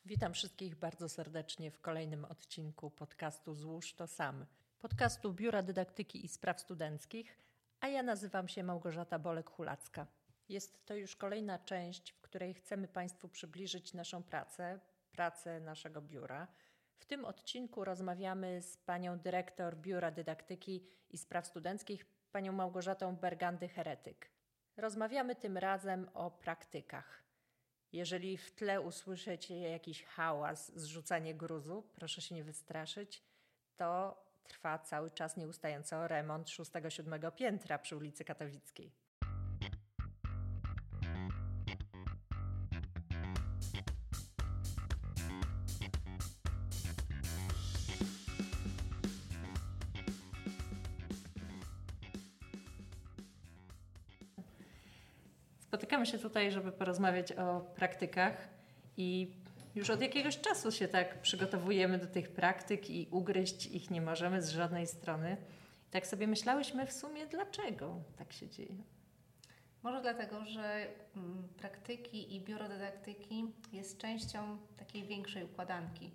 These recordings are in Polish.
Witam wszystkich bardzo serdecznie w kolejnym odcinku podcastu Złóż to sam. Podcastu Biura Dydaktyki i Spraw Studenckich, a ja nazywam się Małgorzata Bolek-Hulacka. Jest to już kolejna część, w której chcemy Państwu przybliżyć naszą pracę naszego biura. W tym odcinku rozmawiamy z panią dyrektor Biura Dydaktyki i Spraw Studenckich, panią Małgorzatą Bergandy-Heretyk. Rozmawiamy tym razem o praktykach. Jeżeli w tle usłyszycie jakiś hałas, zrzucanie gruzu, proszę się nie wystraszyć, to trwa cały czas nieustająco remont 6-7 piętra przy ulicy Katowickiej. Spotykamy się tutaj, żeby porozmawiać o praktykach i już od jakiegoś czasu się tak przygotowujemy do tych praktyk i ugryźć ich nie możemy z żadnej strony. I tak sobie myślałyśmy w sumie, dlaczego tak się dzieje. Może dlatego, że praktyki i biuro dydaktyki jest częścią takiej większej układanki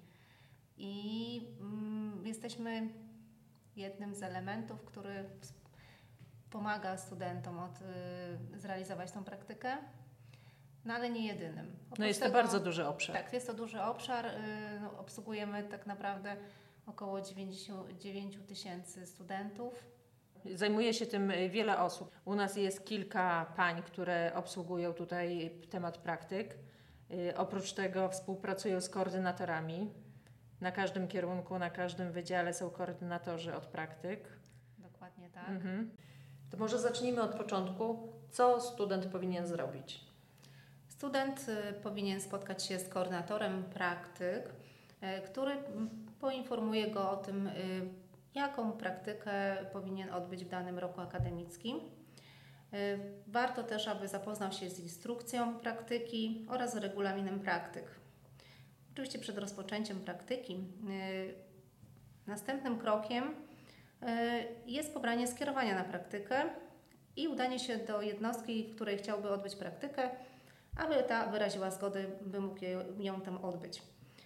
i jesteśmy jednym z elementów, który pomaga studentom zrealizować tą praktykę, no ale nie jedynym. No jest to bardzo duży obszar. Tak, jest to duży obszar. Obsługujemy tak naprawdę około 99 000 studentów. Zajmuje się tym wiele osób. U nas jest kilka pań, które obsługują tutaj temat praktyk. Oprócz tego współpracują z koordynatorami. Na każdym kierunku, na każdym wydziale są koordynatorzy od praktyk. Dokładnie tak. To może zacznijmy od początku. Co student powinien zrobić? Student powinien spotkać się z koordynatorem praktyk, który poinformuje go o tym, jaką praktykę powinien odbyć w danym roku akademickim. Warto też, aby zapoznał się z instrukcją praktyki oraz regulaminem praktyk. Oczywiście przed rozpoczęciem praktyki następnym krokiem jest pobranie skierowania na praktykę i udanie się do jednostki, w której chciałby odbyć praktykę, aby ta wyraziła zgodę, by mógł ją tam odbyć.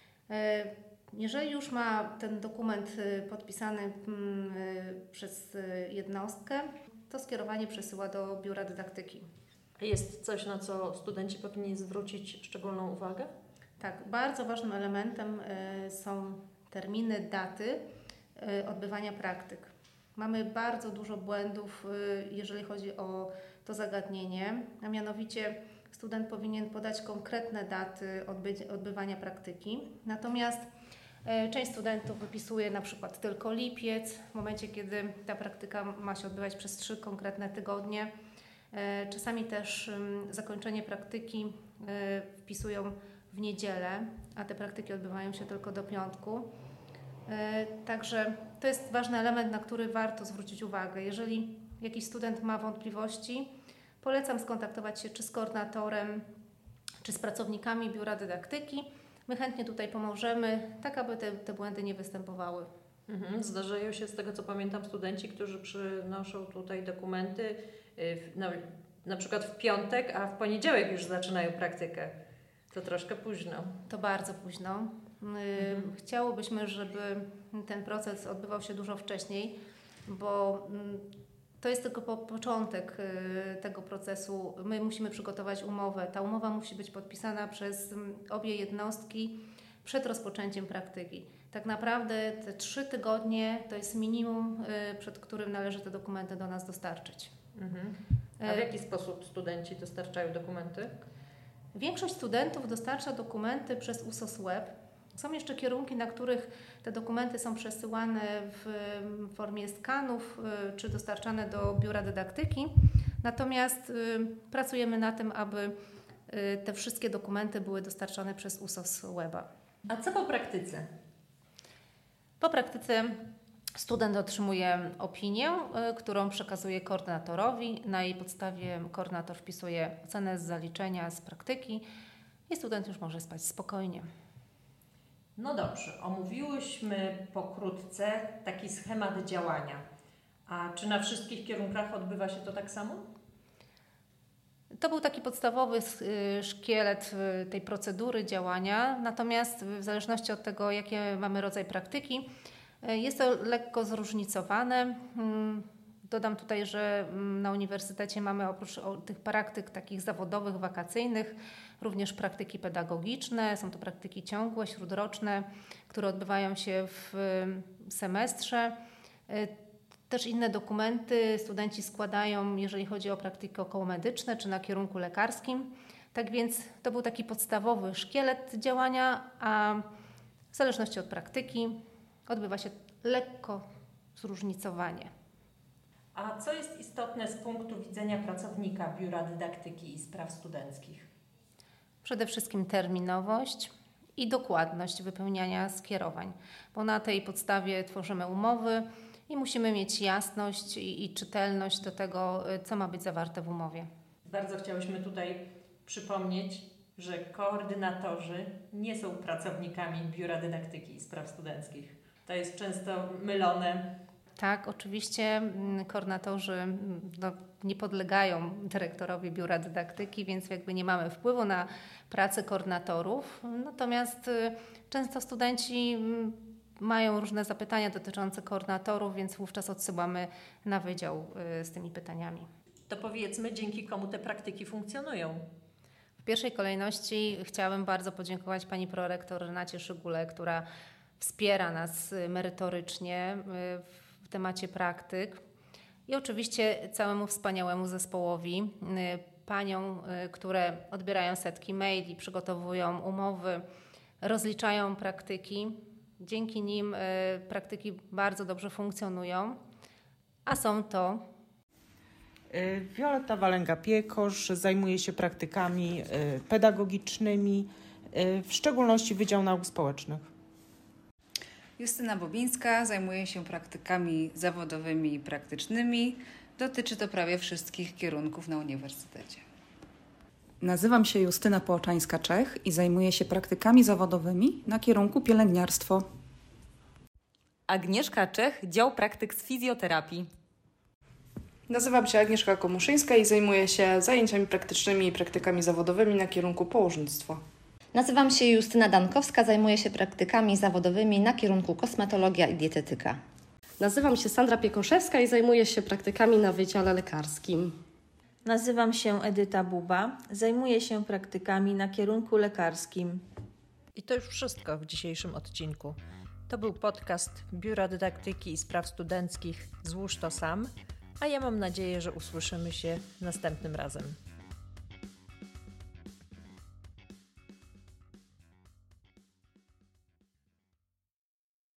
Jeżeli już ma ten dokument podpisany przez jednostkę, to skierowanie przesyła do biura dydaktyki. A jest coś, na co studenci powinni zwrócić szczególną uwagę? Tak, bardzo ważnym elementem są terminy, daty odbywania praktyk. Mamy bardzo dużo błędów, jeżeli chodzi o to zagadnienie, a mianowicie student powinien podać konkretne daty odbywania praktyki, natomiast część studentów wypisuje na przykład tylko lipiec, w momencie kiedy ta praktyka ma się odbywać przez 3 konkretne tygodnie. Czasami też zakończenie praktyki wpisują w niedzielę, a te praktyki odbywają się tylko do piątku. Także to jest ważny element, na który warto zwrócić uwagę. Jeżeli jakiś student ma wątpliwości, polecam skontaktować się czy z koordynatorem, czy z pracownikami biura dydaktyki. My chętnie tutaj pomożemy, tak aby te błędy nie występowały. Zdarzają się, z tego co pamiętam, studenci, którzy przynoszą tutaj dokumenty na przykład w piątek, a w poniedziałek już zaczynają praktykę. To troszkę późno. To bardzo późno. Chciałobyśmy, żeby ten proces odbywał się dużo wcześniej, bo to jest tylko początek tego procesu. My musimy przygotować umowę. Ta umowa musi być podpisana przez obie jednostki przed rozpoczęciem praktyki. Tak naprawdę te 3 tygodnie to jest minimum, przed którym należy te dokumenty do nas dostarczyć. A w jaki sposób studenci dostarczają dokumenty? Większość studentów dostarcza dokumenty przez USOS Web. Są jeszcze kierunki, na których te dokumenty są przesyłane w formie skanów czy dostarczane do biura dydaktyki. Natomiast pracujemy na tym, aby te wszystkie dokumenty były dostarczane przez USOS Weba. A co po praktyce? Po praktyce student otrzymuje opinię, którą przekazuje koordynatorowi. Na jej podstawie koordynator wpisuje ocenę z zaliczenia z praktyki i student już może spać spokojnie. No dobrze, omówiłyśmy pokrótce taki schemat działania. A czy na wszystkich kierunkach odbywa się to tak samo? To był taki podstawowy szkielet tej procedury działania, natomiast w zależności od tego, jakie mamy rodzaj praktyki, jest to lekko zróżnicowane. Dodam tutaj, że na uniwersytecie mamy oprócz tych praktyk takich zawodowych, wakacyjnych, również praktyki pedagogiczne. Są to praktyki ciągłe, śródroczne, które odbywają się w semestrze. Też inne dokumenty studenci składają, jeżeli chodzi o praktyki okołomedyczne czy na kierunku lekarskim. Tak więc to był taki podstawowy szkielet działania, a w zależności od praktyki odbywa się lekko zróżnicowanie. A co jest istotne z punktu widzenia pracownika Biura Dydaktyki i Spraw Studenckich? Przede wszystkim terminowość i dokładność wypełniania skierowań, bo na tej podstawie tworzymy umowy i musimy mieć jasność i czytelność do tego, co ma być zawarte w umowie. Bardzo chciałyśmy tutaj przypomnieć, że koordynatorzy nie są pracownikami Biura Dydaktyki i Spraw Studenckich. To jest często mylone. Tak, oczywiście koordynatorzy nie podlegają dyrektorowi Biura Dydaktyki, więc jakby nie mamy wpływu na pracę koordynatorów. Natomiast często studenci mają różne zapytania dotyczące koordynatorów, więc wówczas odsyłamy na wydział z tymi pytaniami. To powiedzmy, dzięki komu te praktyki funkcjonują. W pierwszej kolejności chciałabym bardzo podziękować pani prorektor Renacie Szygule, która wspiera nas merytorycznie w temacie praktyk i oczywiście całemu wspaniałemu zespołowi, paniom, które odbierają setki maili, przygotowują umowy, rozliczają praktyki. Dzięki nim praktyki bardzo dobrze funkcjonują, a są to Wioletta Walęga-Piekosz zajmuje się praktykami pedagogicznymi, w szczególności Wydział Nauk Społecznych. Justyna Bobińska zajmuje się praktykami zawodowymi i praktycznymi. Dotyczy to prawie wszystkich kierunków na uniwersytecie. Nazywam się Justyna Połczańska-Czech i zajmuję się praktykami zawodowymi na kierunku pielęgniarstwo. Agnieszka Czech, dział praktyk z fizjoterapii. Nazywam się Agnieszka Komuszyńska i zajmuję się zajęciami praktycznymi i praktykami zawodowymi na kierunku położnictwo. Nazywam się Justyna Dankowska, zajmuję się praktykami zawodowymi na kierunku kosmetologia i dietetyka. Nazywam się Sandra Piekoszewska i zajmuję się praktykami na Wydziale Lekarskim. Nazywam się Edyta Buba, zajmuję się praktykami na kierunku lekarskim. I to już wszystko w dzisiejszym odcinku. To był podcast Biura Dydaktyki i Spraw Studenckich Złóż to sam, a ja mam nadzieję, że usłyszymy się następnym razem.